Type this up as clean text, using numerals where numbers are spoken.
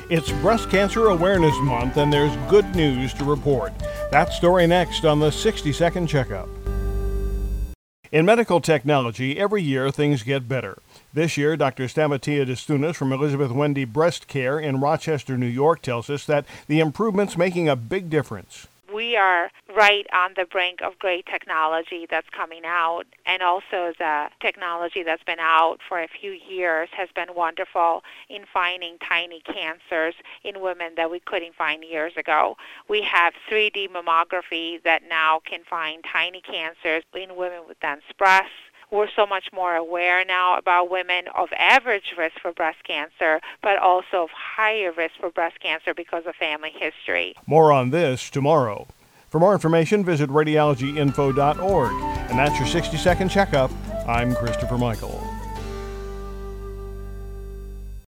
It's Breast Cancer Awareness Month, and there's good news to report. That story next on the 60-Second Checkup. In medical technology, every year things get better. This year, Dr. Stamatia Destunas from Elizabeth Wendy Breast Care in Rochester, New York, tells us that the improvement's making a big difference. We are right on the brink of great technology that's coming out, and also the technology that's been out for a few years has been wonderful in finding tiny cancers in women that we couldn't find years ago. We have 3D mammography that now can find tiny cancers in women with dense breasts. We're so much more aware now about women of average risk for breast cancer, but also of higher risk for breast cancer because of family history. More on this tomorrow. For more information, visit radiologyinfo.org. And that's your 60-Second Checkup. I'm Christopher Michael.